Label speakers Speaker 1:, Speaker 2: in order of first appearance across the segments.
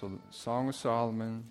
Speaker 1: So, Song of Solomon.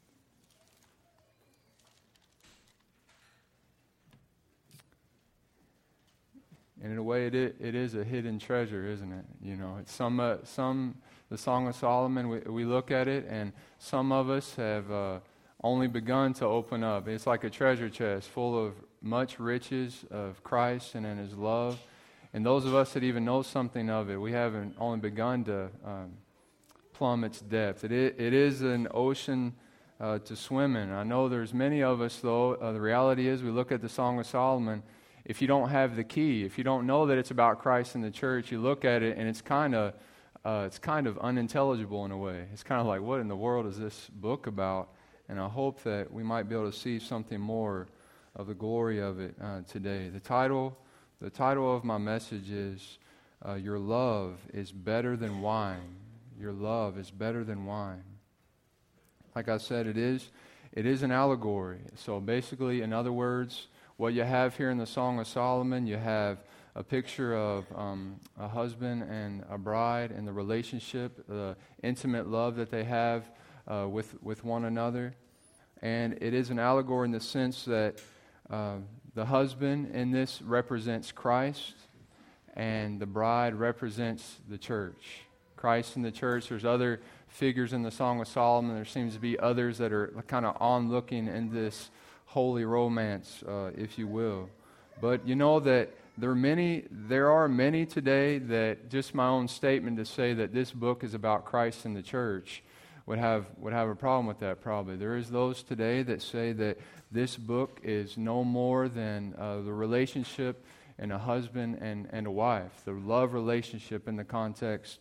Speaker 1: And in a way, it is a hidden treasure, isn't it? You know, it's the Song of Solomon, we look at it, and some of us have only begun to open up. It's like a treasure chest full of much riches of Christ and in His love. And those of us that even know something of it, we haven't only begun to plumb its depth. It is an ocean to swim in. I know there's many of us, though. The reality is, we look at the Song of Solomon. If you don't have the key, if you don't know that it's about Christ and the church, you look at it and it's kind of unintelligible in a way. It's kind of like, what in the world is this book about? And I hope that we might be able to see something more of the glory of it today. The title of my message is Your Love is Better Than Wine. Your love is better than wine. Like I said, it is an allegory. So basically, in other words, what you have here in the Song of Solomon, you have a picture of a husband and a bride and the relationship, the intimate love that they have with one another. And it is an allegory in the sense that the husband in this represents Christ and the bride represents the church. Christ and the church. There's other figures in the Song of Solomon. There seems to be others that are kind of onlooking in this holy romance, if you will. But you know that there are many today that just my own statement to say that this book is about Christ and the church would have a problem with that probably. There is those today that say that this book is no more than the relationship in a husband and a wife, the love relationship in the context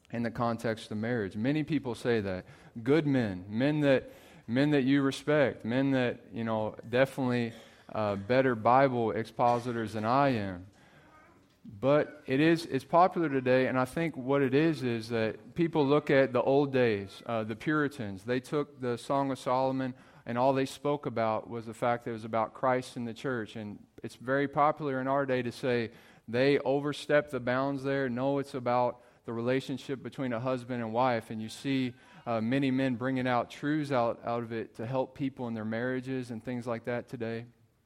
Speaker 1: of marriage. Many people say that. Good men that you respect, men that, you know, definitely better Bible expositors than I am. But it's popular today, and I think what it is that people look at the old days, the Puritans. They took the Song of Solomon, and all they spoke about was the fact that it was about Christ and the church. And it's very popular in our day to say they overstepped the bounds there. No, it's about the relationship between a husband and wife, and you see many men bringing out truths out of it to help people in their marriages and things like that today.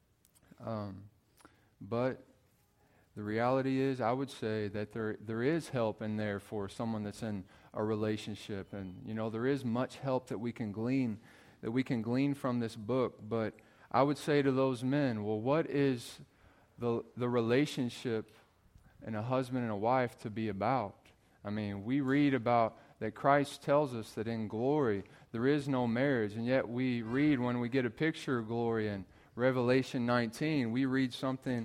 Speaker 1: But the reality is, I would say that there is help in there for someone that's in a relationship, and you know there is much help that we can glean from this book. But I would say to those men, well, what is the relationship in a husband and a wife to be about? I mean, we read about that Christ tells us that in glory there is no marriage, and yet we read when we get a picture of glory in Revelation 19, we read something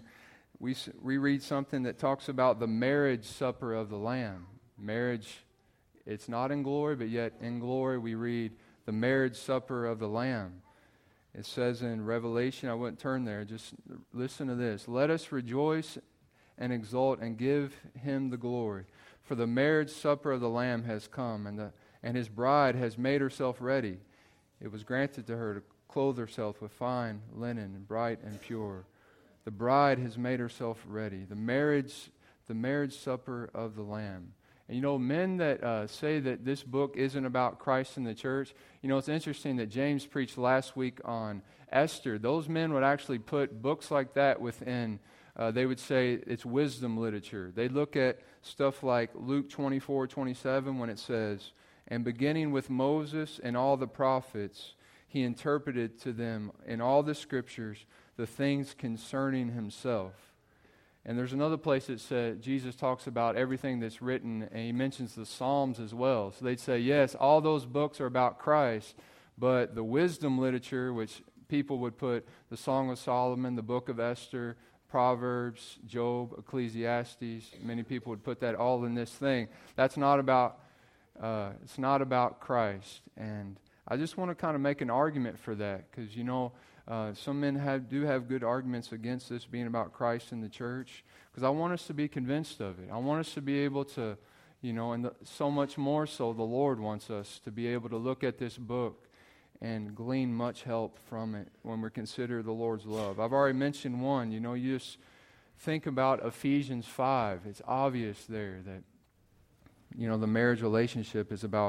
Speaker 1: that talks about the marriage supper of the Lamb. Marriage, it's not in glory, but yet in glory we read the marriage supper of the Lamb. It says in Revelation, I wouldn't turn there, just listen to this. Let us rejoice and exult and give Him the glory. For the marriage supper of the Lamb has come, and His bride has made herself ready. It was granted to her to clothe herself with fine linen, and bright and pure. The bride has made herself ready. The marriage supper of the Lamb. And you know, men that say that this book isn't about Christ and the church, you know, it's interesting that James preached last week on Esther. Those men would actually put books like that within, they would say it's wisdom literature. They look at stuff like Luke 24:27 when it says, and beginning with Moses and all the prophets, he interpreted to them in all the scriptures the things concerning himself. And there's another place that said Jesus talks about everything that's written, and he mentions the Psalms as well. So they'd say, yes, all those books are about Christ, but the wisdom literature, which people would put the Song of Solomon, the Book of Esther, Proverbs, Job, Ecclesiastes, many people would put that all in this thing. That's not about, it's not about Christ. And I just want to kind of make an argument for that, because, you know, some men do have good arguments against this being about Christ and the church, because I want us to be convinced of it. I want us to be able to, you know, and so much more so the Lord wants us to be able to look at this book and glean much help from it when we consider the Lord's love. I've already mentioned one. You know, you just think about Ephesians 5. It's obvious there that, you know, the marriage relationship is about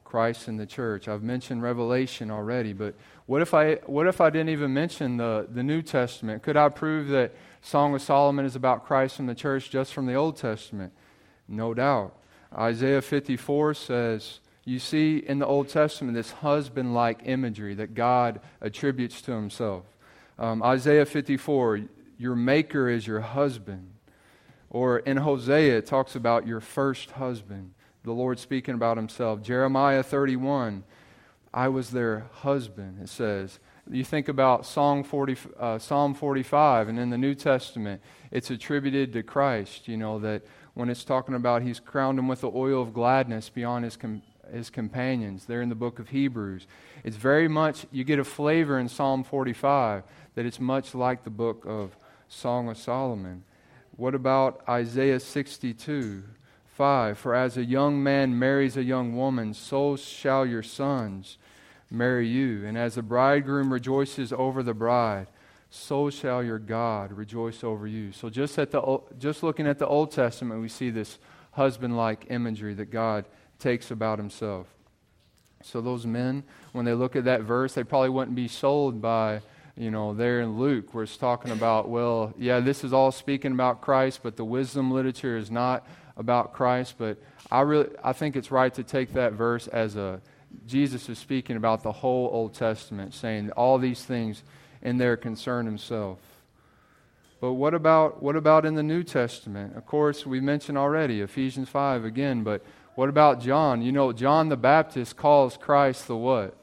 Speaker 1: Christ in the church. I've mentioned Revelation already, but what if I didn't even mention the New Testament? Could I prove that Song of Solomon is about Christ in the church just from the Old Testament? No doubt. Isaiah 54 says, you see in the Old Testament this husband-like imagery that God attributes to himself. Isaiah 54, your maker is your husband. Or in Hosea, it talks about your first husband. The Lord speaking about himself. Jeremiah 31, I was their husband, it says. You think about Psalm 45, and in the New Testament, it's attributed to Christ, that when it's talking about he's crowned him with the oil of gladness beyond his companions. There in the book of Hebrews. It's very much, you get a flavor in Psalm 45 that it's much like the book of Song of Solomon. What about Isaiah 62, 5? For as a young man marries a young woman, so shall your sons marry you. And as the bridegroom rejoices over the bride, so shall your God rejoice over you. So just looking at the Old Testament, we see this husband-like imagery that God takes about himself. So those men, when they look at that verse, they probably wouldn't be sold by, there in Luke, where it's talking about, well, yeah, this is all speaking about Christ, but the wisdom literature is not about Christ. But I think it's right to take that verse as Jesus is speaking about the whole Old Testament, saying all these things in there concern himself. But what about in the New Testament? Of course, we mentioned already Ephesians 5 again, but what about John? John the Baptist calls Christ the what?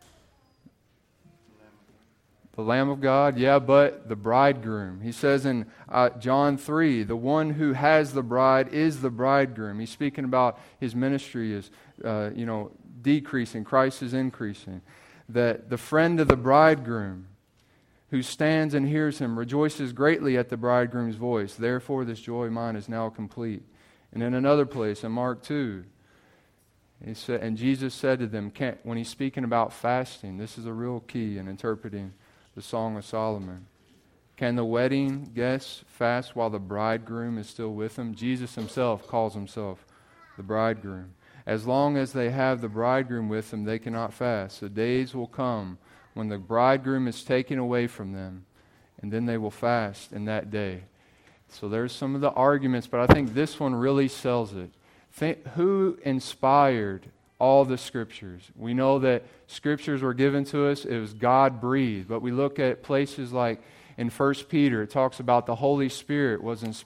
Speaker 1: The Lamb of God, yeah, but the bridegroom. He says in John 3, the one who has the bride is the bridegroom. He's speaking about his ministry is, decreasing. Christ is increasing. That the friend of the bridegroom who stands and hears him rejoices greatly at the bridegroom's voice. Therefore, this joy of mine is now complete. And in another place, in Mark 2, he said, and Jesus said to them, when he's speaking about fasting, this is a real key in interpreting the Song of Solomon. Can the wedding guests fast while the bridegroom is still with them? Jesus himself calls himself the bridegroom. As long as they have the bridegroom with them, they cannot fast. The days will come when the bridegroom is taken away from them, and then they will fast in that day. So there's some of the arguments, but I think this one really sells it. Who inspired all the Scriptures? We know that Scriptures were given to us. It was God-breathed. But we look at places like in 1 Peter, it talks about the Holy Spirit.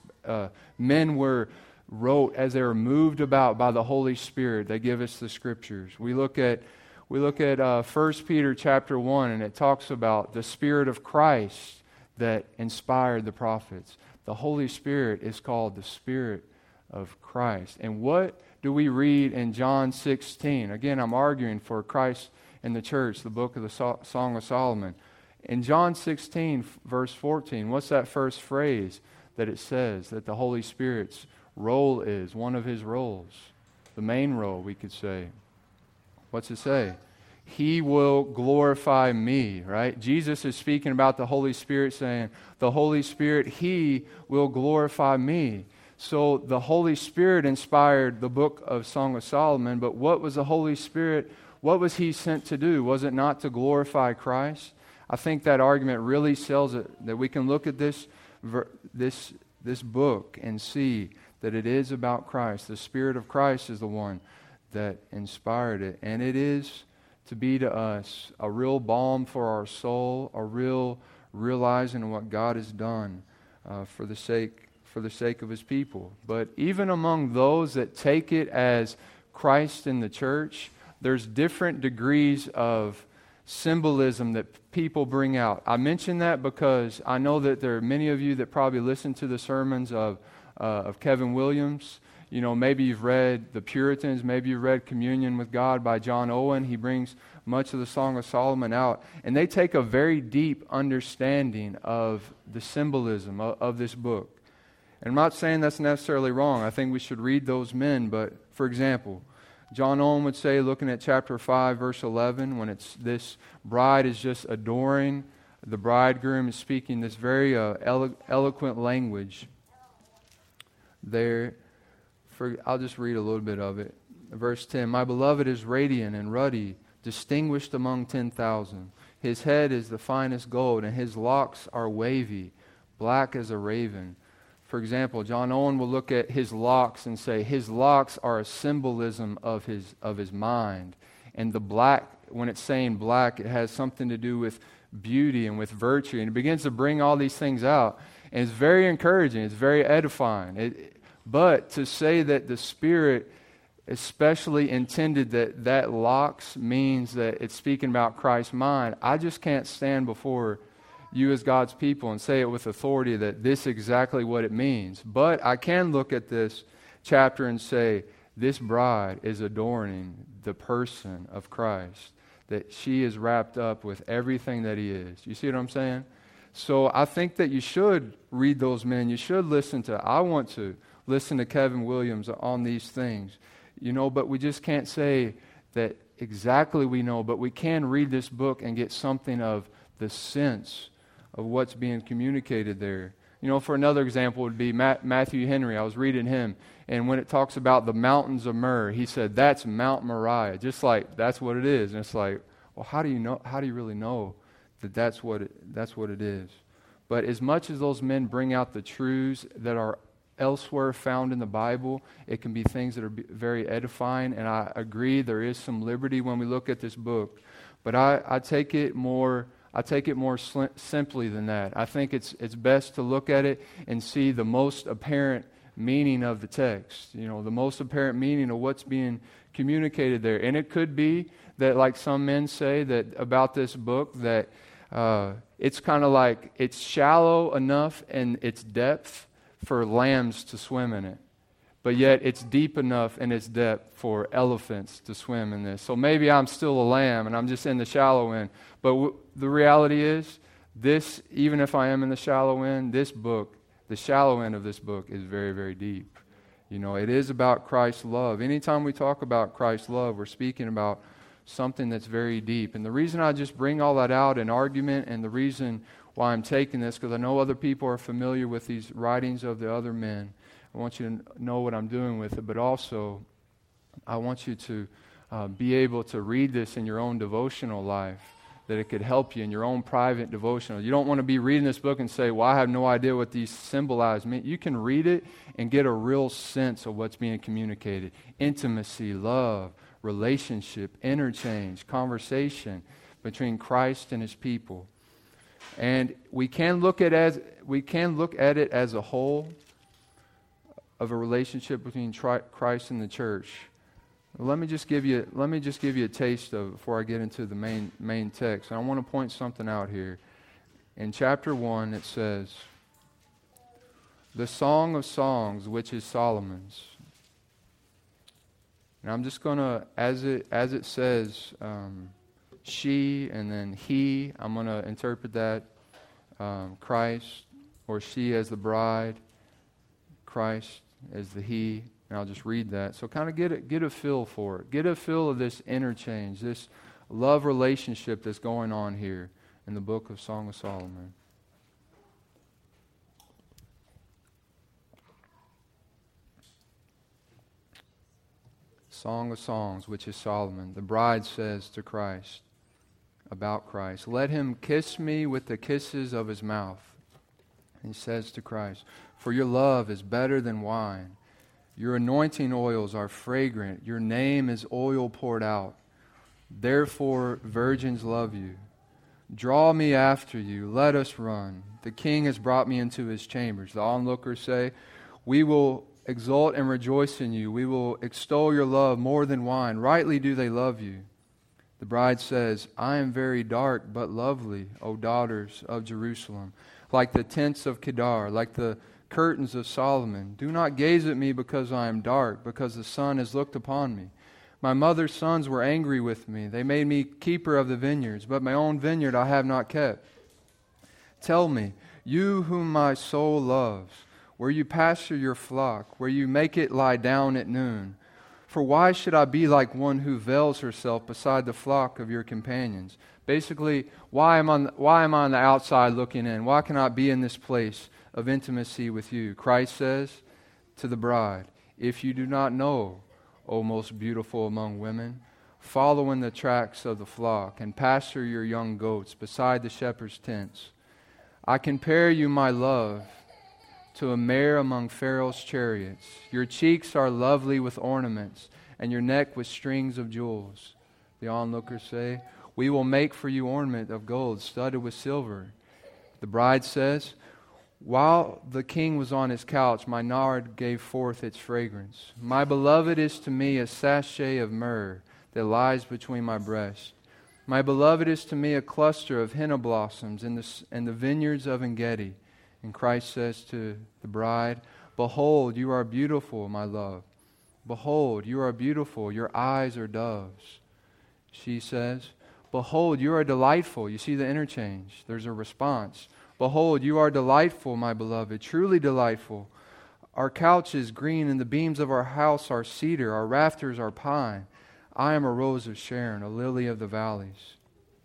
Speaker 1: Men wrote as they were moved about by the Holy Spirit. They give us the Scriptures. We look at 1 Peter chapter 1, and it talks about the Spirit of Christ that inspired the prophets. The Holy Spirit is called the Spirit of Christ. And what do we read in John 16? Again, I'm arguing for Christ and the church, the book of the Song of Solomon. In John 16, verse 14, what's that first phrase that it says that the Holy Spirit's role is? One of his roles. The main role, we could say. What's it say? He will glorify me, right? Jesus is speaking about the Holy Spirit, saying, the Holy Spirit, he will glorify me. So the Holy Spirit inspired the book of Song of Solomon, but what was the Holy Spirit, what was he sent to do? Was it not to glorify Christ? I think that argument really sells it, that we can look at this book and see that it is about Christ. The Spirit of Christ is the one that inspired it, and it is to be to us a real balm for our soul, a real realizing what God has done for the sake of his people. But even among those that take it as Christ in the church, there's different degrees of symbolism that people bring out. I mention that because I know that there are many of you that probably listen to the sermons of Kevin Williams. Maybe you've read The Puritans, maybe you've read Communion with God by John Owen. He brings much of the Song of Solomon out. And they take a very deep understanding of the symbolism of this book. And I'm not saying that's necessarily wrong. I think we should read those men. But, for example, John Owen would say, looking at chapter 5, verse 11, when it's this bride is just adoring, the bridegroom is speaking this very eloquent language there. I'll just read a little bit of it. verse 10, my beloved is radiant and ruddy, distinguished among 10,000. His head is the finest gold, and his locks are wavy, black as a raven. For example, John Owen will look at his locks and say his locks are a symbolism of his mind. And the black, when it's saying black, it has something to do with beauty and with virtue. And it begins to bring all these things out. And it's very encouraging. It's very edifying. But to say that the Spirit especially intended that locks means that it's speaking about Christ's mind, I just can't stand before you as God's people and say it with authority that this is exactly what it means. But I can look at this chapter and say this bride is adorning the person of Christ, that she is wrapped up with everything that he is. You see what I'm saying? So I think that you should read those men. You should I want to listen to Kevin Williams on these things. But we just can't say that exactly we know, but we can read this book and get something of the sense of what's being communicated there. For another example would be Matthew Henry. I was reading him, and when it talks about the mountains of myrrh, he said, that's Mount Moriah, just like that's what it is. And it's like, well, how do you really know that that's what it is? But as much as those men bring out the truths that are elsewhere found in the Bible, it can be things that are very edifying, and I agree there is some liberty when we look at this book. But I take it more simply than that. I think it's best to look at it and see the most apparent meaning of the text, the most apparent meaning of what's being communicated there. And it could be that, like some men say that about this book, that it's kind of like it's shallow enough in its depth for lambs to swim in it, but yet it's deep enough in its depth for elephants to swim in this. So maybe I'm still a lamb and I'm just in the shallow end, but the reality is this, even if I am in the shallow end, this book, the shallow end of this book is very, very deep. It is about Christ's love. Anytime we talk about Christ's love, we're speaking about something that's very deep. And the reason I just bring all that out in argument, and the reason why I'm taking this, because I know other people are familiar with these writings of the other men. I want you to know what I'm doing with it, but also I want you to be able to read this in your own devotional life, that it could help you in your own private devotional. You don't want to be reading this book and say, well, I have no idea what these symbolize. You can read it and get a real sense of what's being communicated. Intimacy, love, relationship, interchange, conversation between Christ and his people. And we can look at it as a whole of a relationship between Christ and the church. Let me just give you a taste of it before I get into the main text. And I want to point something out here. In chapter 1 it says, the Song of Songs, which is Solomon's. And I'm just going to, as it says, she and then he, I'm going to interpret that Christ, or she as the bride, Christ as the he, and I'll just read that. So kind of get a feel for it. Get a feel of this interchange, this love relationship that's going on here in the book of Song of Solomon. Song of Songs, which is Solomon. The bride says to Christ, about Christ, let him kiss me with the kisses of his mouth. He says to Christ, for your love is better than wine. Your anointing oils are fragrant. Your name is oil poured out. Therefore virgins love you. Draw me after you. Let us run. The king has brought me into his chambers. The onlookers say, we will exult and rejoice in you. We will extol your love more than wine. Rightly do they love you. The bride says, I am very dark but lovely, O daughters of Jerusalem, like the tents of Kedar, like the curtains of Solomon. Do not gaze at me because I am dark, because the sun has looked upon me. My mother's sons were angry with me. They made me keeper of the vineyards, but my own vineyard I have not kept. Tell me, you whom my soul loves, where you pasture your flock, where you make it lie down at noon. For why should I be like one who veils herself beside the flock of your companions? Basically, why am I on the outside looking in? Why can I be in this place of intimacy with you? Christ says to the bride, if you do not know O most beautiful among women. Follow in the tracks of the flock and pasture your young goats beside the shepherd's tents. I compare you, my love, to a mare among Pharaoh's chariots. Your cheeks are lovely with ornaments, and your neck with strings of jewels. The onlookers say, we will make for you ornament of gold studded with silver. The bride says, while the king was on his couch, my nard gave forth its fragrance. My beloved is to me a sachet of myrrh that lies between my breasts. My beloved is to me a cluster of henna blossoms in the vineyards of En-gedi. And Christ says to the bride, behold, you are beautiful, my love. Behold, you are beautiful. Your eyes are doves. She says, behold, you are delightful. You see the interchange. There's a response. Behold, you are delightful, my beloved, truly delightful. Our couch is green, and the beams of our house are cedar. Our rafters are pine. I am a rose of Sharon, a lily of the valleys.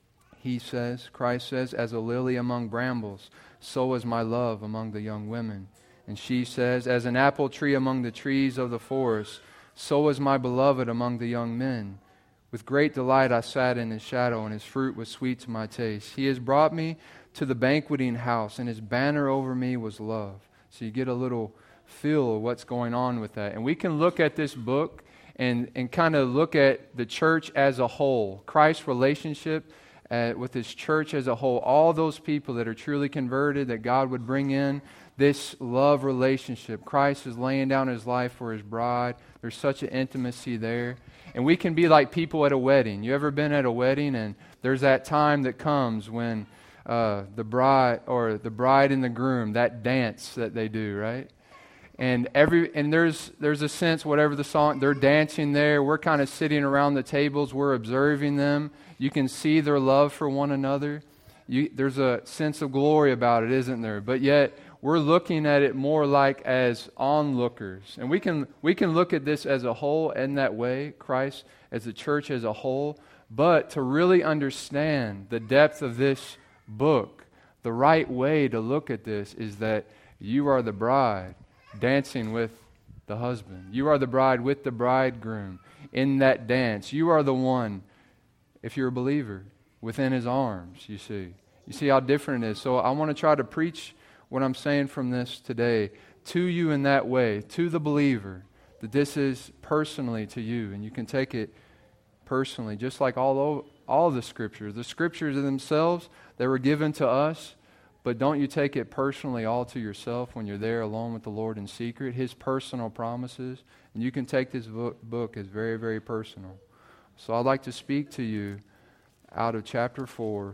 Speaker 1: He says, Christ says, as a lily among brambles, so is my love among the young women. And she says, as an apple tree among the trees of the forest, so is my beloved among the young men. With great delight I sat in his shadow, and his fruit was sweet to my taste. He has brought me to the banqueting house, and his banner over me was love. So you get a little feel of what's going on with that. And we can look at this book and kind of look at the church as a whole, Christ's relationship with his church as a whole, all those people that are truly converted, that God would bring in this love relationship. Christ is laying down his life for his bride. There's such an intimacy there. And we can be like people at a wedding. You ever been at a wedding and there's that time that comes when the bride and the groom, that dance that they do, right? And there's a sense, whatever the song, they're dancing there. We're kind of sitting around the tables. We're observing them. You can see their love for one another. There's a sense of glory about it, isn't there? But yet we're looking at it more like as onlookers. And we can look at this as a whole in that way, Christ as the church as a whole. But to really understand the depth of this book, the right way to look at this is that you are the bride dancing with the husband. You are the bride with the bridegroom in that dance. You are the one, if you're a believer, within his arms, you see. You see how different it is. So I want to try to preach what I'm saying from this today to you in that way, to the believer, that this is personally to you, and you can take it personally, just like all the Scriptures. The Scriptures themselves, they were given to us, but don't you take it personally all to yourself when you're there alone with the Lord in secret, his personal promises, and you can take this book as very, very personal. So I'd like to speak to you out of chapter 4.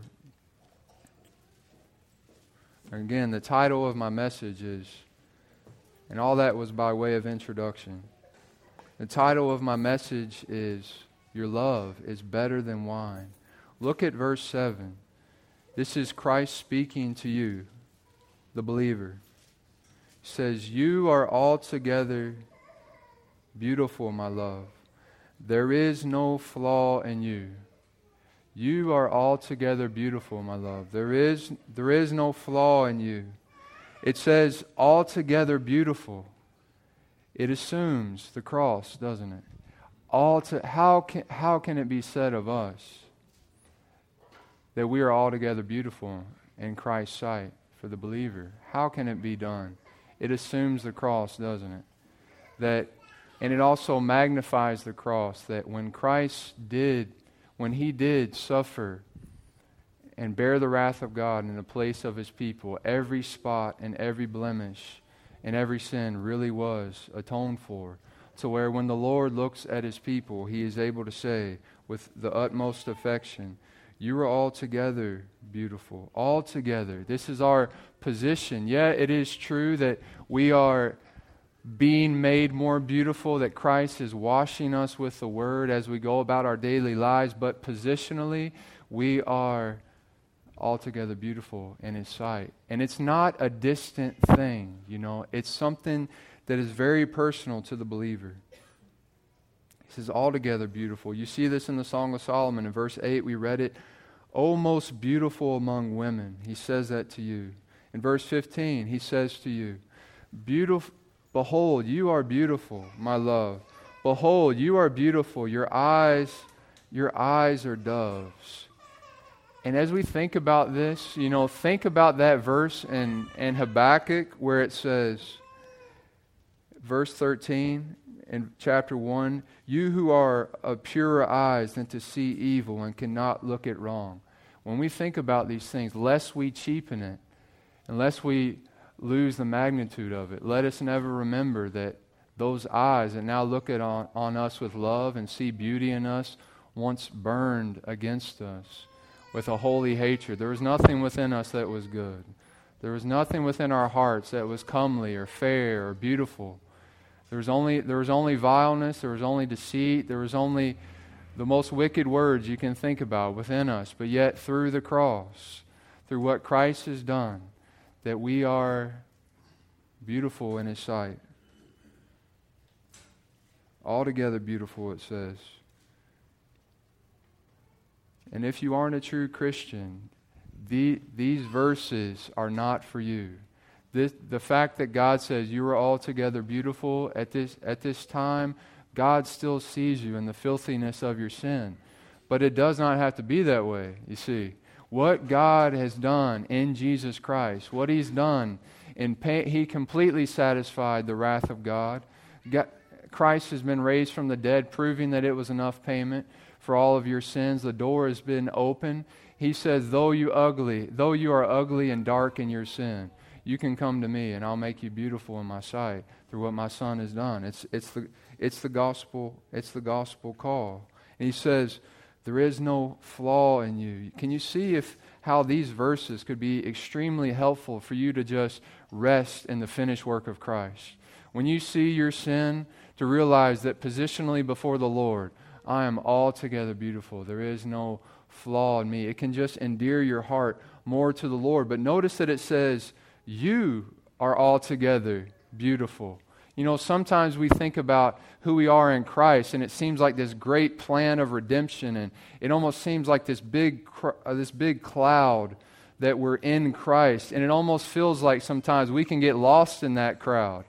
Speaker 1: And again, the title of my message is, and all that was by way of introduction. The title of my message is, Your Love is Better Than Wine. Look at verse 7. This is Christ speaking to you, the believer. He says, you are altogether beautiful, my love. There is no flaw in you. You are altogether beautiful, my love. There is no flaw in you. It says altogether beautiful. It assumes the cross, doesn't it? How can it be said of us that we are altogether beautiful in Christ's sight for the believer? How can it be done? It assumes the cross, doesn't it? And it also magnifies the cross, that when he did suffer and bear the wrath of God in the place of his people, every spot and every blemish and every sin really was atoned for. To where when the Lord looks at his people, he is able to say with the utmost affection, you are altogether beautiful. Altogether. This is our position. Yeah, it is true that we are being made more beautiful, that Christ is washing us with the Word as we go about our daily lives, but positionally, we are altogether beautiful in his sight. And it's not a distant thing, It's something that is very personal to the believer. He says, altogether beautiful. You see this in the Song of Solomon. In verse 8, we read it. O most beautiful among women. He says that to you. In verse 15, he says to you, behold, you are beautiful, my love. Behold, you are beautiful. Your eyes are doves. And as we think about this, think about that verse in Habakkuk where it says, verse 13 in chapter 1, you who are of purer eyes than to see evil and cannot look at wrong. When we think about these things, lest we cheapen it, unless we lose the magnitude of it, let us never remember that those eyes that now look on us with love and see beauty in us once burned against us with a holy hatred. There was nothing within us that was good. There was nothing within our hearts that was comely or fair or beautiful. There was only vileness, there was only deceit, there was only the most wicked words you can think about within us. But yet through the cross, through what Christ has done, that we are beautiful in His sight. Altogether beautiful, it says. And if you aren't a true Christian, these verses are not for you. The fact that God says you are altogether beautiful at this time, God still sees you in the filthiness of your sin. But it does not have to be that way, you see. What God has done in Jesus Christ, what He's done, He completely satisfied the wrath of God. Christ has been raised from the dead, proving that it was enough payment for all of your sins. The door has been opened. He says, though you are ugly and dark in your sin, you can come to me and I'll make you beautiful in my sight through what my Son has done. It's the gospel call. And He says, there is no flaw in you. Can you see how these verses could be extremely helpful for you to just rest in the finished work of Christ? When you see your sin, to realize that positionally before the Lord, I am altogether beautiful. There is no flaw in me. It can just endear your heart more to the Lord. But notice that it says, you are altogether beautiful. Sometimes we think about who we are in Christ, and it seems like this great plan of redemption, and it almost seems like this big cloud that we're in Christ, and it almost feels like sometimes we can get lost in that crowd.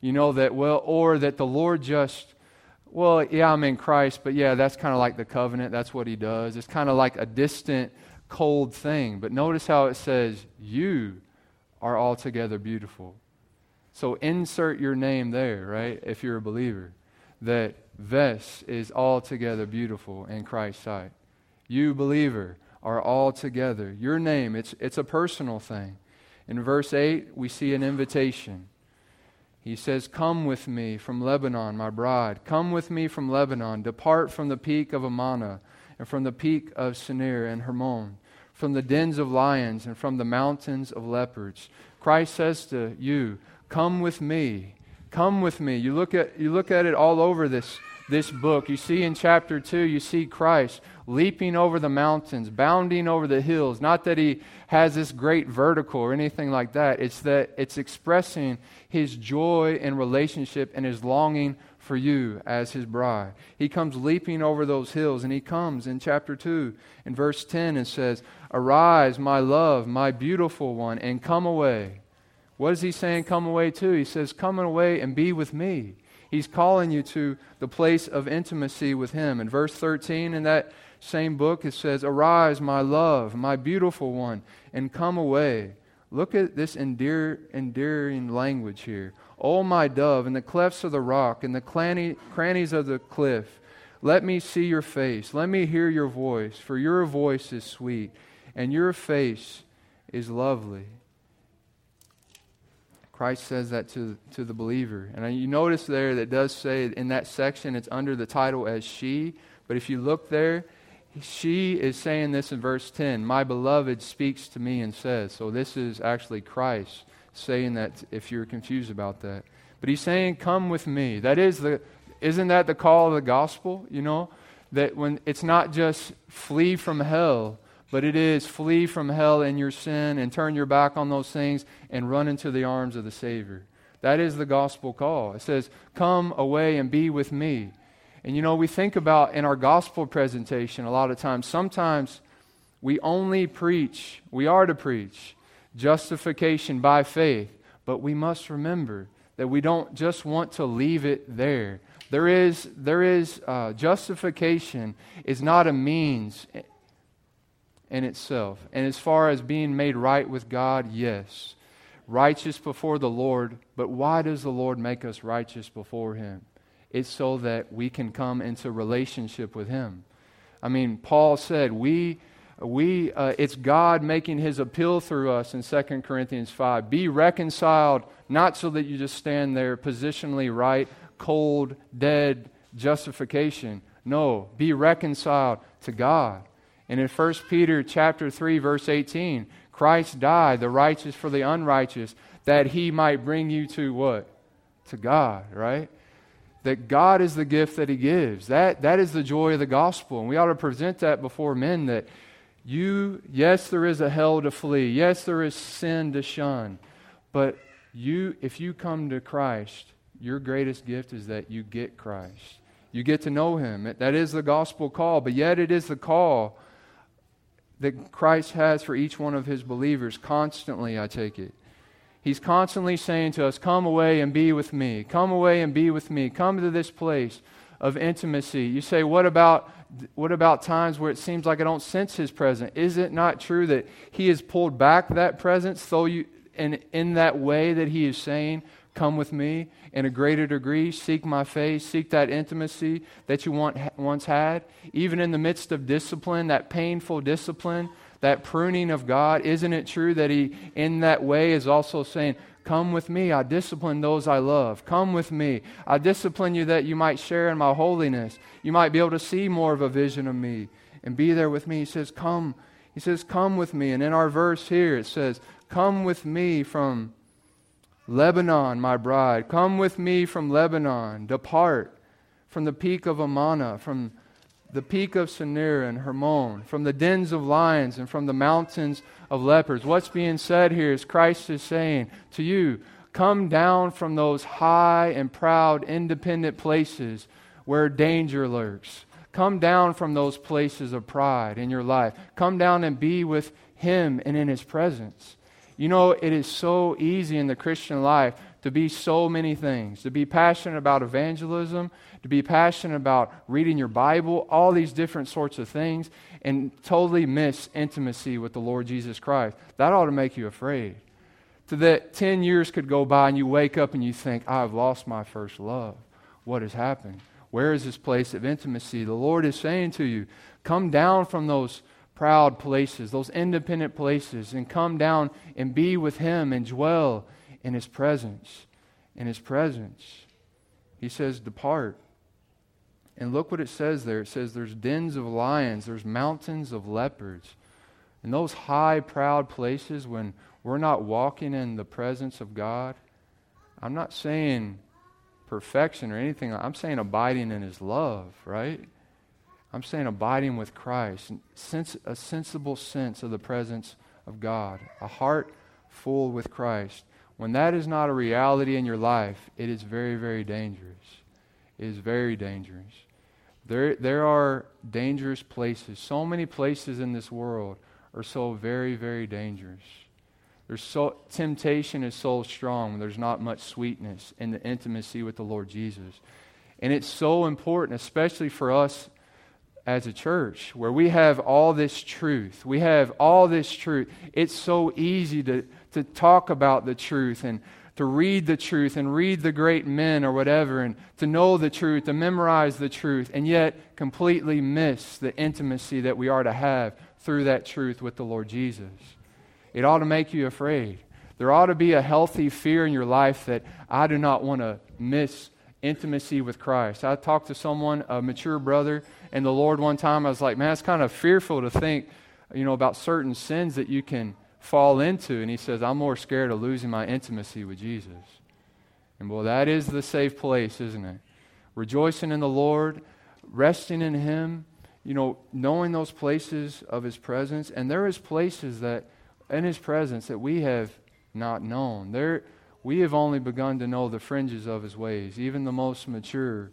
Speaker 1: Or that the Lord just, I'm in Christ, but that's kind of like the covenant. That's what He does. It's kind of like a distant, cold thing. But notice how it says, you are altogether beautiful. So insert your name there, right, if you're a believer, that Ves is altogether beautiful in Christ's sight. You, believer, are altogether. Your name, it's a personal thing. In verse 8, we see an invitation. He says, come with me from Lebanon, my bride. Come with me from Lebanon. Depart from the peak of Amana and from the peak of Senir and Hermon, from the dens of lions and from the mountains of leopards. Christ says to you, come with me. Come with me. You look at it all over this book. You see in chapter 2, you see Christ leaping over the mountains, bounding over the hills. Not that He has this great vertical or anything like that. It's that it's expressing His joy and relationship and His longing for you as His bride. He comes leaping over those hills, and He comes in chapter 2 in verse 10 and says, arise, my love, my beautiful one, and come away. What is He saying come away to? He says, come away and be with me. He's calling you to the place of intimacy with Him. In verse 13 in that same book, it says, arise, my love, my beautiful one, and come away. Look at this endearing language here. O my dove, in the clefts of the rock, in the crannies of the cliff, let me see your face. Let me hear your voice, for your voice is sweet, and your face is lovely. Christ says that to the believer. And you notice there that does say in that section it's under the title as she. But if you look there, she is saying this in verse 10. My beloved speaks to me and says. So this is actually Christ saying that if you're confused about that. But He's saying, come with me. Isn't that the call of the gospel? That when it's not just flee from hell, but it is flee from hell and your sin and turn your back on those things and run into the arms of the Savior. That is the gospel call. It says, come away and be with me. And we think about in our gospel presentation a lot of times, sometimes we are to preach justification by faith, but we must remember that we don't just want to leave it there. Justification is not a means in itself. And as far as being made right with God, yes. Righteous before the Lord, but why does the Lord make us righteous before Him? It's so that we can come into relationship with Him. I mean, Paul said, it's God making His appeal through us in 2 Corinthians 5. Be reconciled, not so that you just stand there positionally right, cold, dead, justification. No, be reconciled to God. And in 1 Peter chapter 3, verse 18, Christ died, the righteous for the unrighteous, that He might bring you to what? To God, right? That God is the gift that He gives. That is the joy of the gospel. And we ought to present that before men, that yes, there is a hell to flee. Yes, there is sin to shun. But if you come to Christ, your greatest gift is that you get Christ. You get to know Him. That is the gospel call, but yet it is the call that Christ has for each one of His believers constantly, I take it. He's constantly saying to us, come away and be with me. Come away and be with me. Come to this place of intimacy. You say, what about times where it seems like I don't sense His presence? Is it not true that He has pulled back that presence, and in that way that He is saying, come with me in a greater degree, seek my face, seek that intimacy that you once had? Even in the midst of discipline, that painful discipline, that pruning of God, isn't it true that He, in that way, is also saying, come with me, I discipline those I love. Come with me. I discipline you that you might share in my holiness. You might be able to see more of a vision of me and be there with me. He says, come. He says, come with me. And in our verse here, it says, come with me from Lebanon, my bride. Come with me from Lebanon. Depart from the peak of Amana, from the peak of Senir and Hermon, from the dens of lions and from the mountains of leopards. What's being said here is Christ is saying to you, come down from those high and proud, independent places where danger lurks. Come down from those places of pride in your life. Come down and be with Him and in His presence. You know, it is so easy in the Christian life to be so many things, to be passionate about evangelism, to be passionate about reading your Bible, all these different sorts of things, and totally miss intimacy with the Lord Jesus Christ. That ought to make you afraid. So that 10 years could go by and you wake up and you think, I've lost my first love. What has happened? Where is this place of intimacy? The Lord is saying to you, come down from those proud places, those independent places, and come down and be with Him and dwell in His presence. In His presence. He says, depart. And look what it says there. It says there's dens of lions, there's mountains of leopards. In those high, proud places when we're not walking in the presence of God, I'm not saying perfection or anything. I'm saying abiding in His love, right? I'm saying abiding with Christ, a sensible sense of the presence of God, a heart full with Christ. When that is not a reality in your life, it is very, very dangerous. It is very dangerous. There are dangerous places. So many places in this world are so very, very dangerous. Temptation is so strong. There's not much sweetness in the intimacy with the Lord Jesus. And it's so important, especially for us as a church, where we have all this truth. We have all this truth. It's so easy to talk about the truth and to read the truth and read the great men or whatever and to know the truth, to memorize the truth, and yet completely miss the intimacy that we are to have through that truth with the Lord Jesus. It ought to make you afraid. There ought to be a healthy fear in your life that I do not want to miss intimacy with Christ. I talked to someone, a mature brother, and the Lord one time, I was like, man, it's kind of fearful to think, about certain sins that you can fall into. And he says, I'm more scared of losing my intimacy with Jesus. And boy, that is the safe place, isn't it? Rejoicing in the Lord, resting in Him, knowing those places of His presence. And there is places that in His presence that we have not known. We have only begun to know the fringes of His ways, even the most mature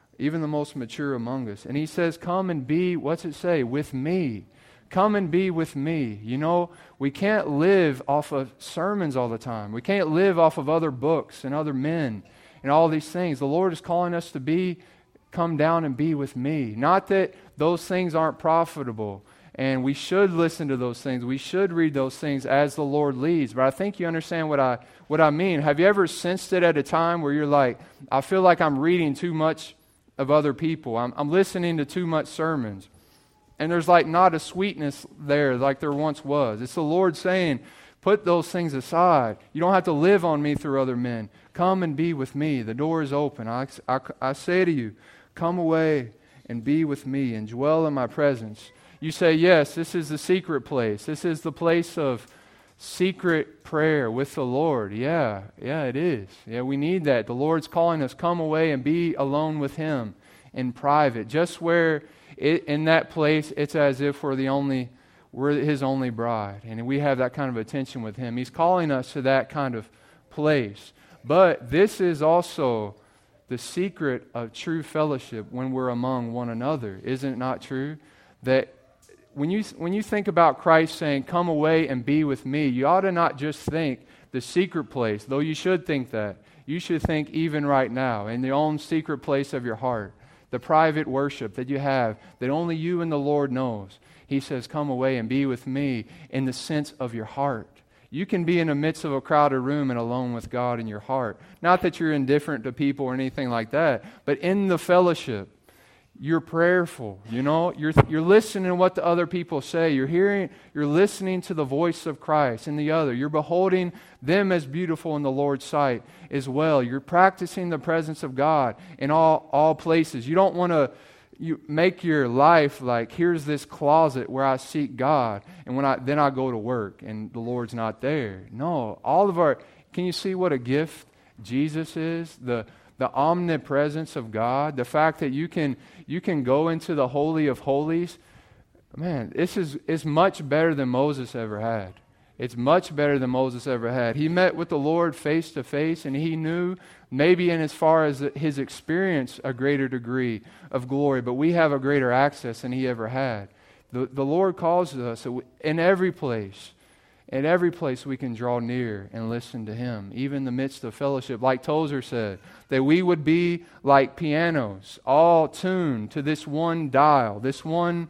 Speaker 1: among us. And He says, come and be, what's it say? With me. Come and be with me. We can't live off of sermons all the time. We can't live off of other books and other men and all these things. The Lord is calling us to come down and be with me. Not that those things aren't profitable, and we should listen to those things. We should read those things as the Lord leads. But I think you understand what I mean. Have you ever sensed it at a time where you're like, I feel like I'm reading too much of other people. I'm listening to too much sermons. And there's like not a sweetness there like there once was. It's the Lord saying, put those things aside. You don't have to live on me through other men. Come and be with me. The door is open. I say to you, come away and be with me and dwell in my presence. You say, yes, this is the secret place. This is the place of secret prayer with the Lord. Yeah, it is. Yeah, we need that. The Lord's calling us, come away and be alone with Him in private. Just where in that place, it's as if we're His only bride. And we have that kind of attention with Him. He's calling us to that kind of place. But this is also the secret of true fellowship when we're among one another. Isn't it not true? That when you think about Christ saying, come away and be with me, you ought to not just think the secret place, though you should think that. You should think even right now, in the own secret place of your heart, the private worship that you have, that only you and the Lord knows. He says, come away and be with me in the sense of your heart. You can be in the midst of a crowded room and alone with God in your heart. Not that you're indifferent to people or anything like that, but in the fellowship, you're prayerful, you're listening to what the other people say. You're listening to the voice of Christ in the other. You're beholding them as beautiful in the Lord's sight as well. You're practicing the presence of God in all places. You don't want to make your life like, here's this closet where I seek God, and then I go to work and the Lord's not there. No, can you see what a gift Jesus is? The omnipresence of God, the fact that you can go into the Holy of Holies. Man, this is much better than Moses ever had. It's much better than Moses ever had. He met with the Lord face to face, and he knew, maybe in as far as his experience, a greater degree of glory, but we have a greater access than he ever had. The Lord calls us in every place. In every place we can draw near and listen to Him, even in the midst of fellowship. Like Tozer said, that we would be like pianos, all tuned to this one dial, the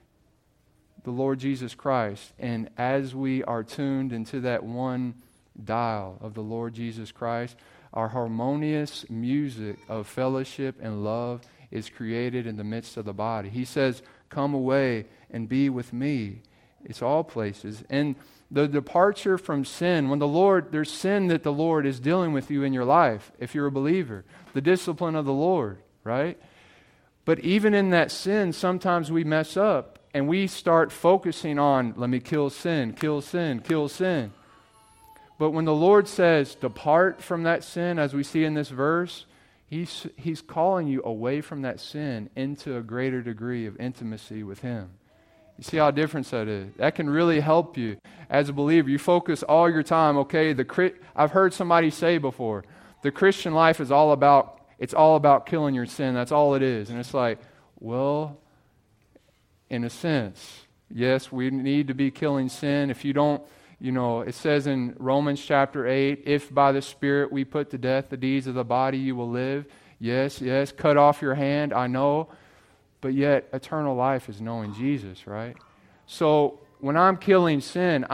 Speaker 1: Lord Jesus Christ. And as we are tuned into that one dial of the Lord Jesus Christ, our harmonious music of fellowship and love is created in the midst of the body. He says, come away and be with me. It's all places. And the departure from sin, there's sin that the Lord is dealing with you in your life, if you're a believer. The discipline of the Lord, right? But even in that sin, sometimes we mess up and we start focusing on, let me kill sin, kill sin, kill sin. But when the Lord says, depart from that sin, as we see in this verse, He's calling you away from that sin into a greater degree of intimacy with Him. You see how different that is? That can really help you as a believer. You focus all your time, okay, I've heard somebody say before, the Christian life is all about killing your sin. That's all it is. And it's like, well, in a sense, yes, we need to be killing sin. If you don't, it says in Romans chapter 8, if by the Spirit we put to death the deeds of the body, you will live. Yes, cut off your hand, I know. But yet, eternal life is knowing Jesus, right? So, when I'm killing sin,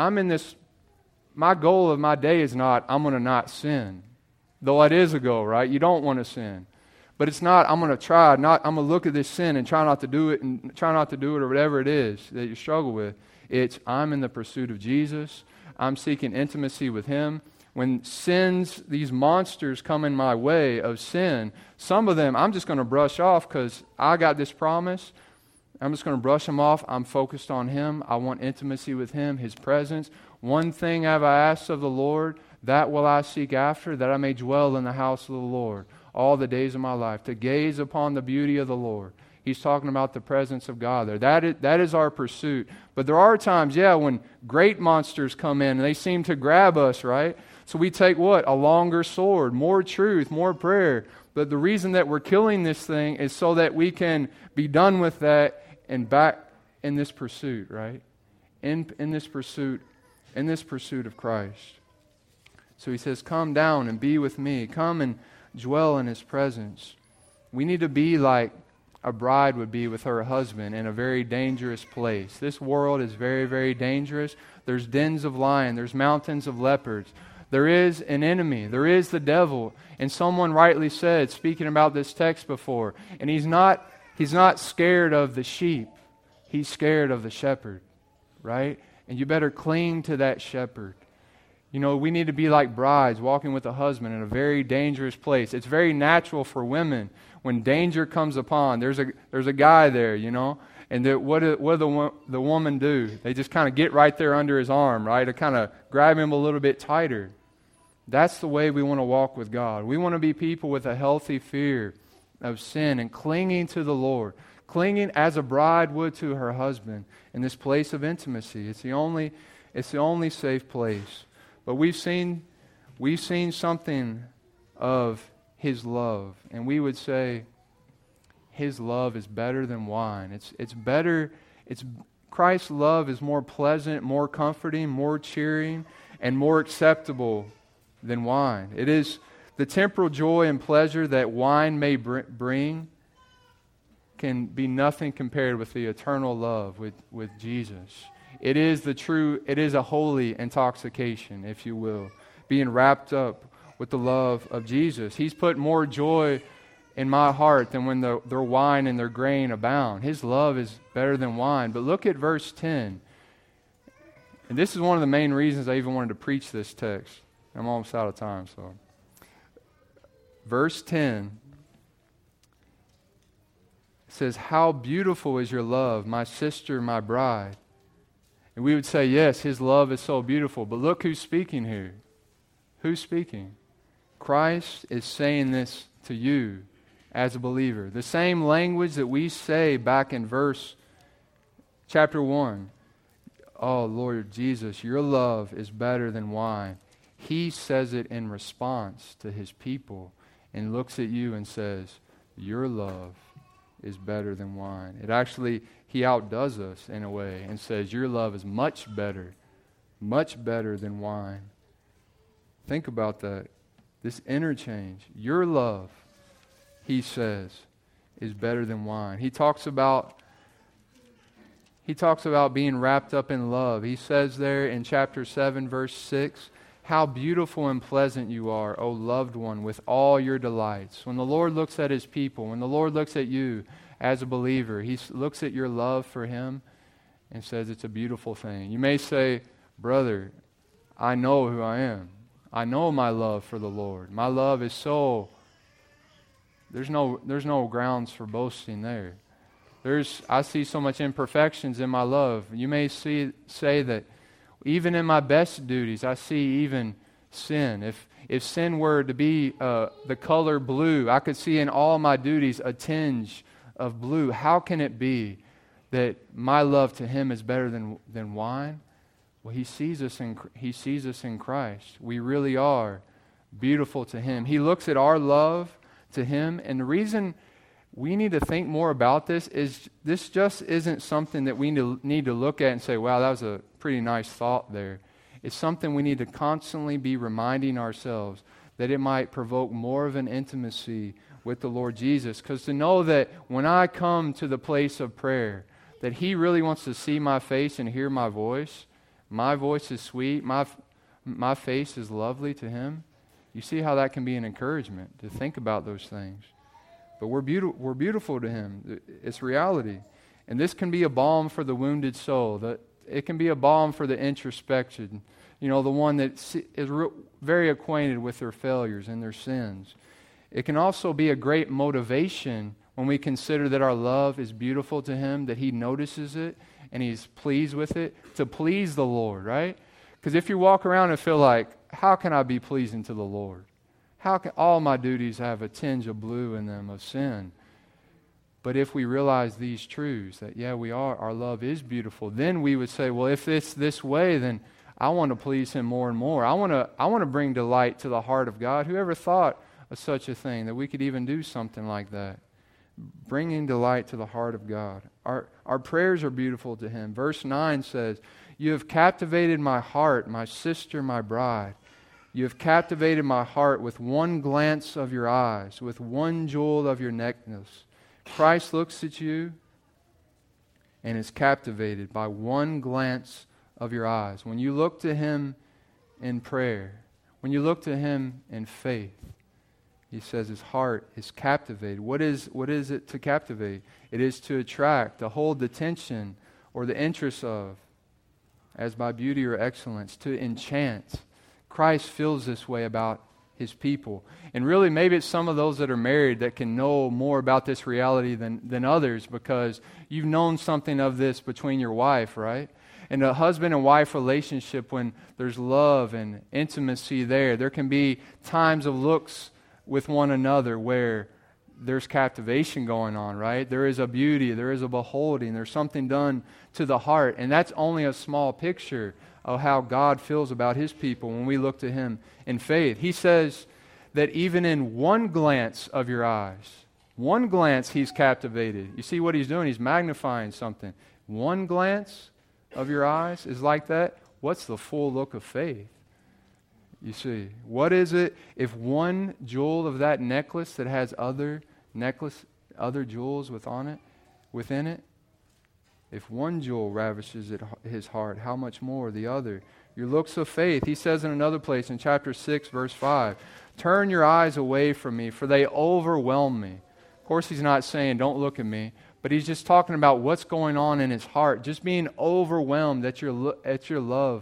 Speaker 1: my goal of my day is not, I'm going to not sin. Though it is a goal, right? You don't want to sin. But it's not, I'm going to look at this sin and try not to do it, or whatever it is that you struggle with. It's, I'm in the pursuit of Jesus. I'm seeking intimacy with Him. When these monsters come in my way of sin, some of them I'm just going to brush off because I got this promise. I'm just going to brush them off. I'm focused on Him. I want intimacy with Him, His presence. One thing have I asked of the Lord, that will I seek after, that I may dwell in the house of the Lord all the days of my life, to gaze upon the beauty of the Lord. He's talking about the presence of God there. That is our pursuit. But there are times, when great monsters come in and they seem to grab us, right? So we take what? A longer sword, more truth, more prayer. But the reason that we're killing this thing is so that we can be done with that and back in this pursuit, right? In this pursuit of Christ. So he says, come down and be with me. Come and dwell in His presence. We need to be like a bride would be with her husband in a very dangerous place. This world is very, very dangerous. There's dens of lions. There's mountains of leopards. There is an enemy. There is the devil. And someone rightly said, speaking about this text before, and he's not scared of the sheep. He's scared of the shepherd, right? And you better cling to that shepherd. You know, we need to be like brides walking with a husband in a very dangerous place. It's very natural for women when danger comes upon. There's a guy there, you know, and what do the woman do? They just kind of get right there under his arm, right, to kind of grab him a little bit tighter. That's the way we want to walk with God. We want to be people with a healthy fear of sin and clinging to the Lord, clinging as a bride would to her husband in this place of intimacy. It's the only safe place. But we've seen something of His love, and we would say His love is better than wine. It's better. Christ's love is more pleasant, more comforting, more cheering, and more acceptable than wine. It is the temporal joy and pleasure that wine may bring can be nothing compared with the eternal love with Jesus. It is a holy intoxication, if you will, being wrapped up with the love of Jesus. He's put more joy in my heart than when their wine and their grain abound. His love is better than wine. But look at verse 10. And this is one of the main reasons I even wanted to preach this text. I'm almost out of time, so. Verse 10 says, "How beautiful is your love, my sister, my bride." And we would say, yes, His love is so beautiful. But look who's speaking here. Who's speaking? Christ is saying this to you as a believer. The same language that we say back in chapter 1. Oh, Lord Jesus, your love is better than wine. He says it in response to His people and looks at you and says, your love is better than wine. It actually, He outdoes us in a way and says, your love is much better than wine. Think about that. This interchange. Your love, He says, is better than wine. He talks about being wrapped up in love. He says there in chapter 7, verse 6, how beautiful and pleasant you are, O loved one, with all your delights. When the Lord looks at His people, when the Lord looks at you as a believer, He looks at your love for Him and says it's a beautiful thing. You may say, brother, I know who I am. I know my love for the Lord. My love is so, there's no grounds for boasting there. I see so much imperfections in my love. You may say that even in my best duties, I see even sin. If sin were to be the color blue, I could see in all my duties a tinge of blue. How can it be that my love to Him is better than wine? Well, He sees us in Christ. We really are beautiful to Him. He looks at our love to Him, and the reason we need to think more about this is this just isn't something that we need to look at and say, wow, that was a pretty nice thought there. It's something we need to constantly be reminding ourselves that it might provoke more of an intimacy with the Lord Jesus. Because to know that when I come to the place of prayer, that He really wants to see my face and hear my voice. My voice is sweet. My face is lovely to Him. You see how that can be an encouragement to think about those things. But we're beautiful to Him. It's reality. And this can be a balm for the wounded soul. It can be a balm for the introspection. You know, the one that is very acquainted with their failures and their sins. It can also be a great motivation when we consider that our love is beautiful to Him, that He notices it and He's pleased with it, to please the Lord, right? Because if you walk around and feel like, how can I be pleasing to the Lord? How can all my duties have a tinge of blue in them of sin? But if we realize these truths, that our love is beautiful, then we would say, well, if it's this way, then I want to please Him more and more. I want to bring delight to the heart of God. Whoever thought of such a thing, that we could even do something like that? Bringing delight to the heart of God. Our prayers are beautiful to Him. Verse 9 says, you have captivated my heart, my sister, my bride. You have captivated my heart with one glance of your eyes, with one jewel of your necklace. Christ looks at you and is captivated by one glance of your eyes. When you look to Him in prayer, when you look to Him in faith, He says His heart is captivated. What is it to captivate? It is to attract, to hold the tension or the interest of, as by beauty or excellence, to enchant. Christ feels this way about His people. And really, maybe it's some of those that are married that can know more about this reality than others, because you've known something of this between your wife, right? In a husband and wife relationship, when there's love and intimacy there can be times of looks with one another where there's captivation going on, right? There is a beauty, there is a beholding, there's something done to the heart. And that's only a small picture of how God feels about His people when we look to Him in faith. He says that even in one glance of your eyes, one glance He's captivated. You see what He's doing? He's magnifying something. One glance of your eyes is like that. What's the full look of faith? You see, what is it if one jewel of that necklace that has other jewels within it, if one jewel ravishes his heart, how much more the other? Your looks of faith. He says in another place in chapter 6, verse 5, turn your eyes away from me, for they overwhelm me. Of course, He's not saying don't look at me, but He's just talking about what's going on in his heart, just being overwhelmed at your love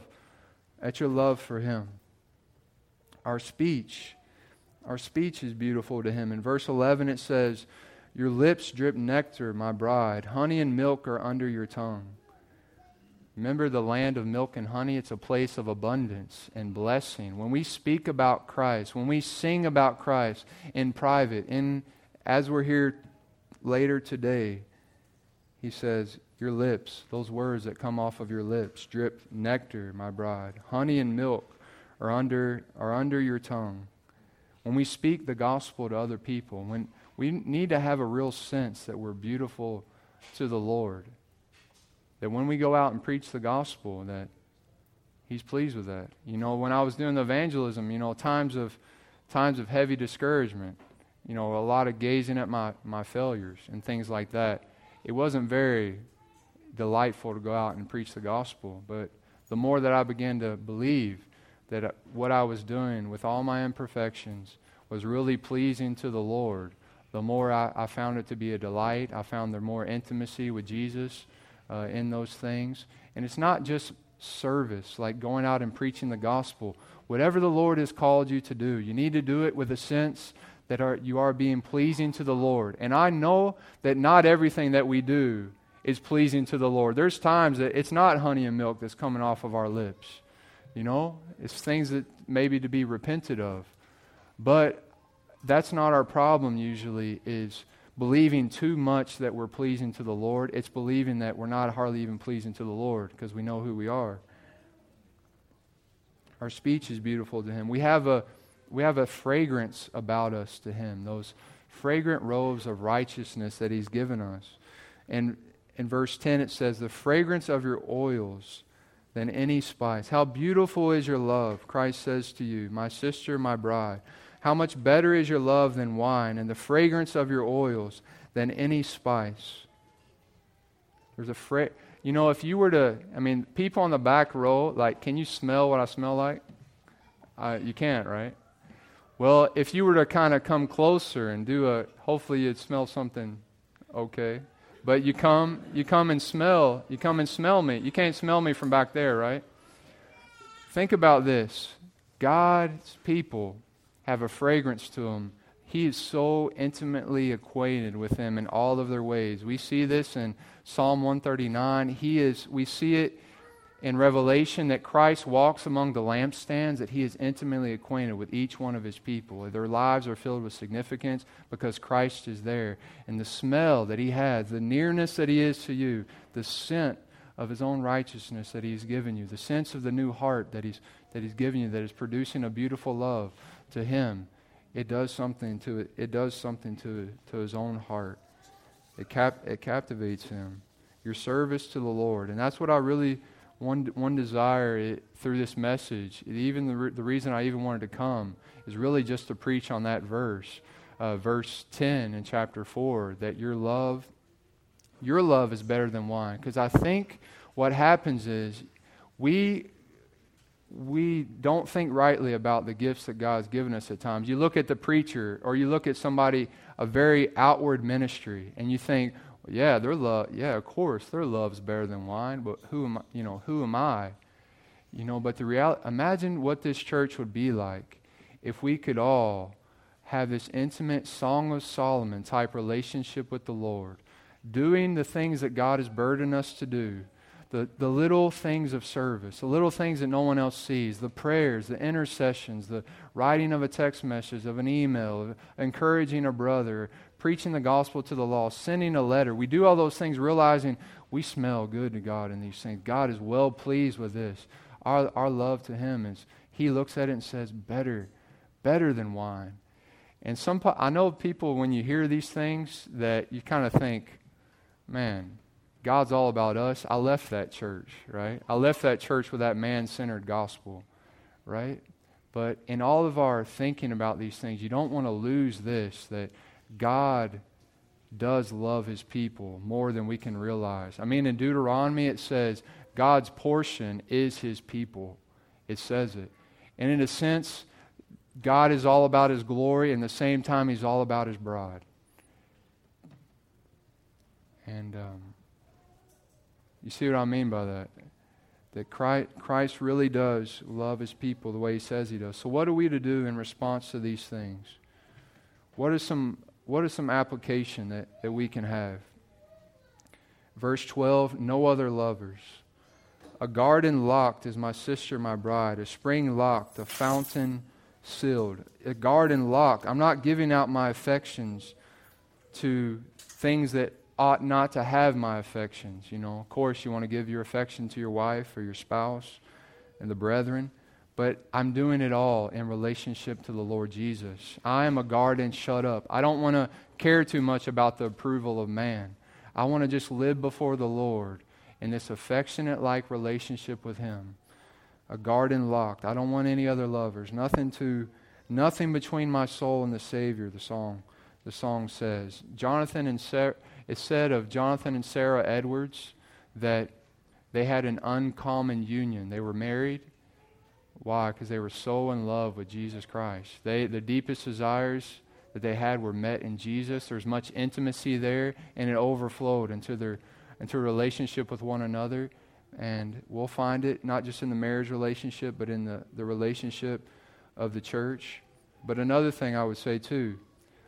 Speaker 1: for Him. Our speech is beautiful to Him. In verse 11 it says, your lips drip nectar, my bride. Honey and milk are under your tongue. Remember the land of milk and honey? It's a place of abundance and blessing. When we speak about Christ, when we sing about Christ in private, as we're here later today, He says, your lips, those words that come off of your lips, drip nectar, my bride. Honey and milk are under your tongue. When we speak the gospel to other people, when we need to have a real sense that we're beautiful to the Lord, that when we go out and preach the gospel, that He's pleased with that. You know, when I was doing the evangelism, times of heavy discouragement, a lot of gazing at my failures and things like that, it wasn't very delightful to go out and preach the gospel. But the more that I began to believe that what I was doing with all my imperfections was really pleasing to the Lord, the more I found it to be a delight. I found there more intimacy with Jesus in those things. And it's not just service, like going out and preaching the gospel. Whatever the Lord has called you to do, you need to do it with a sense that you are being pleasing to the Lord. And I know that not everything that we do is pleasing to the Lord. There's times that it's not honey and milk that's coming off of our lips. It's things that maybe to be repented of. But that's not our problem usually, is believing too much that we're pleasing to the Lord. It's believing that we're not hardly even pleasing to the Lord because we know who we are. Our speech is beautiful to Him. We have a fragrance about us to Him, those fragrant robes of righteousness that He's given us. And in verse 10 it says, the fragrance of your oils than any spice. How beautiful is your love, Christ says to you, my sister, my bride. How much better is your love than wine, and the fragrance of your oils than any spice. There's if you were to, people on the back row, can you smell what I smell like? You can't, right? Well, if you were to kind of come closer and hopefully you'd smell something okay. But you come and smell me. You can't smell me from back there, right? Think about this. God's people have a fragrance to Him. He is so intimately acquainted with them in all of their ways. We see this in Psalm 139. We see it in Revelation that Christ walks among the lampstands, that He is intimately acquainted with each one of His people. Their lives are filled with significance because Christ is there. And the smell that He has, the nearness that He is to you, the scent of His own righteousness that He's given you, the sense of the new heart that He's given you, that is producing a beautiful love to Him, it does something to it. It does something to His own heart. It captivates Him. Your service to the Lord. And that's what I really one desire through this message, even the reason I even wanted to come, is really just to preach on that verse, verse 10 in chapter 4, that your love is better than wine. Because I think what happens is we don't think rightly about the gifts that God's given us at times. You look at the preacher, or you look at somebody, a very outward ministry, and you think, yeah, of course, their love's better than wine, but who am I? But the reality, imagine what this church would be like if we could all have this intimate Song of Solomon type relationship with the Lord, doing the things that God has burdened us to do, the little things of service, the little things that no one else sees, the prayers, the intercessions, the writing of a text message, of an email, encouraging a brother, preaching the gospel to the lost, sending a letter. We do all those things realizing we smell good to God in these things. God is well pleased with this. Our love to Him is, He looks at it and says, better than wine. And I know people, when you hear these things, that you kind of think, man, God's all about us. I left that church, right? I left that church with that man-centered gospel, right? But in all of our thinking about these things, you don't want to lose this, that God does love His people more than we can realize. I mean, in Deuteronomy it says God's portion is His people. It says it. And in a sense, God is all about His glory, and at the same time He's all about His bride. And you see what I mean by that? That Christ really does love His people the way He says He does. So what are we to do in response to these things? What is some application that we can have? Verse 12, no other lovers. A garden locked is my sister, my bride. A spring locked, a fountain sealed. A garden locked. I'm not giving out my affections to things that ought not to have my affections. Of course, you want to give your affection to your wife or your spouse and the brethren, but I'm doing it all in relationship to the Lord Jesus. I am a garden shut up. I don't want to care too much about the approval of man. I want to just live before the Lord in this affectionate-like relationship with Him. A garden locked. I don't want any other lovers. Nothing between my soul and the Savior, the song says. It said of Jonathan and Sarah Edwards that they had an uncommon union. They were married. Why? Because they were so in love with Jesus Christ. The deepest desires that they had were met in Jesus. There's much intimacy there, and it overflowed into a relationship with one another. And we'll find it not just in the marriage relationship, but in the relationship of the church. But another thing I would say too,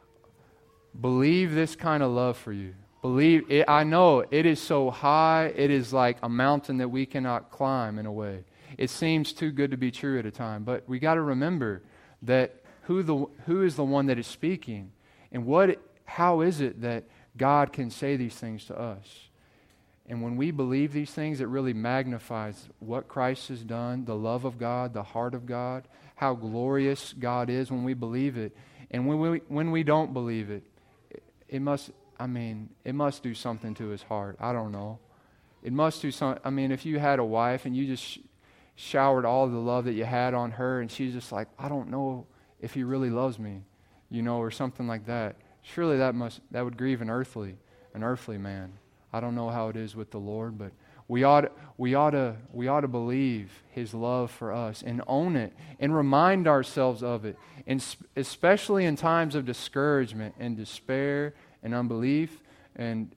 Speaker 1: believe this kind of love for you. Believe it. I know it is so high, it is like a mountain that we cannot climb in a way. It seems too good to be true at a time, but we got to remember that who is the one that is speaking, and how is it that God can say these things to us? And when we believe these things, it really magnifies what Christ has done, the love of God, the heart of God, how glorious God is when we believe it. And when we don't believe it, it must do something to His heart. I don't know. It must do something. If you had a wife and you just showered all the love that you had on her, and she's just like, I don't know if he really loves me, or something like that. Surely that would grieve an earthly man. I don't know how it is with the Lord, but we ought to believe His love for us and own it and remind ourselves of it, and especially in times of discouragement and despair and unbelief and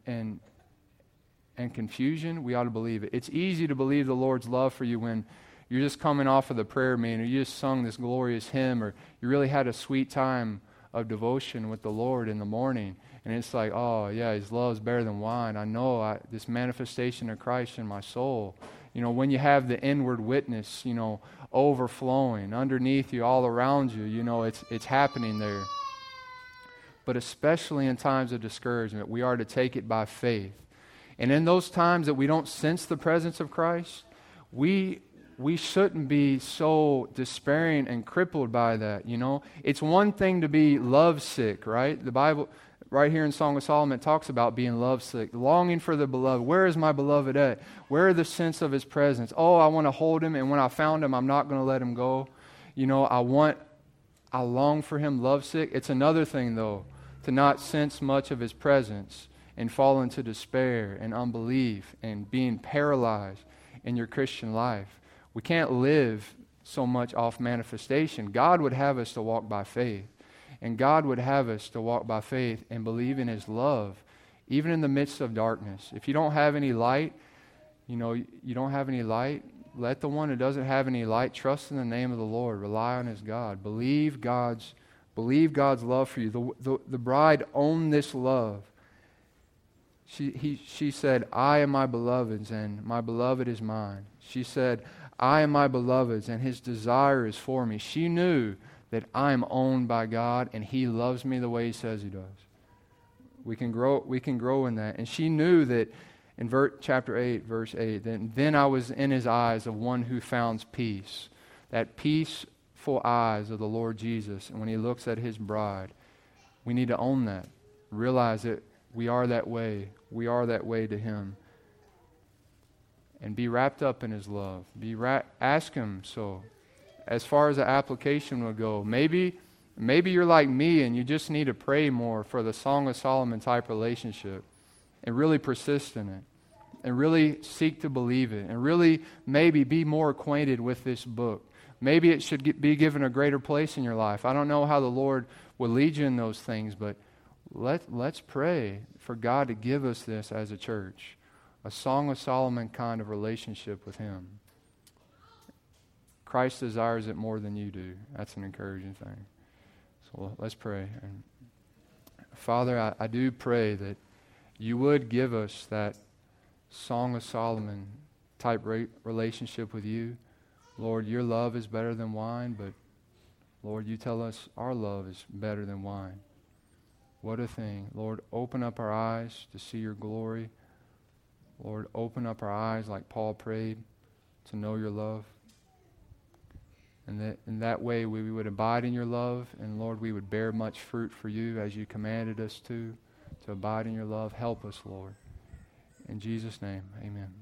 Speaker 1: confusion. We ought to believe it. It's easy to believe the Lord's love for you when you're just coming off of the prayer meeting, or you just sung this glorious hymn, or you really had a sweet time of devotion with the Lord in the morning. And it's like, oh yeah, His love is better than wine. I know this manifestation of Christ in my soul. When you have the inward witness, overflowing underneath you, all around you, it's happening there. But especially in times of discouragement, we are to take it by faith. And in those times that we don't sense the presence of Christ, we shouldn't be so despairing and crippled by that, It's one thing to be lovesick, right? The Bible, right here in Song of Solomon, it talks about being lovesick, longing for the beloved. Where is my beloved at? Where are the sense of his presence? Oh, I want to hold him, and when I found him, I'm not going to let him go. You know, I long for him, lovesick. It's another thing, though, to not sense much of his presence and fall into despair and unbelief and being paralyzed in your Christian life. We can't live so much off manifestation. God would have us to walk by faith. And God would have us to walk by faith and believe in his love, even in the midst of darkness. If you don't have any light, you don't have any light, let the one who doesn't have any light trust in the name of the Lord. Rely on his God. Believe God's love for you. The bride owned this love. She said, I am my beloved's, and my beloved is mine. She said, I am my beloved's, and his desire is for me. She knew that I am owned by God, and he loves me the way he says he does. We can grow in that. And she knew that in chapter 8, verse 8, then I was in his eyes of one who founds peace. That peaceful eyes of the Lord Jesus. And when he looks at his bride, we need to own that. Realize that we are that way. We are that way to him. And be wrapped up in his love. Ask him so. As far as the application would go, maybe you're like me and you just need to pray more for the Song of Solomon type relationship and really persist in it and really seek to believe it and really maybe be more acquainted with this book. Maybe it should be given a greater place in your life. I don't know how the Lord will lead you in those things, but let's pray for God to give us this as a church, a Song of Solomon kind of relationship with him. Christ desires it more than you do. That's an encouraging thing. So let's pray. And Father, I do pray that you would give us that Song of Solomon type relationship with you. Lord, your love is better than wine, but Lord, you tell us our love is better than wine. What a thing. Lord, open up our eyes to see your glory. Lord, open up our eyes like Paul prayed to know your love. And that in that way we would abide in your love, and Lord, we would bear much fruit for you as you commanded us to abide in your love. Help us, Lord. In Jesus' name, amen.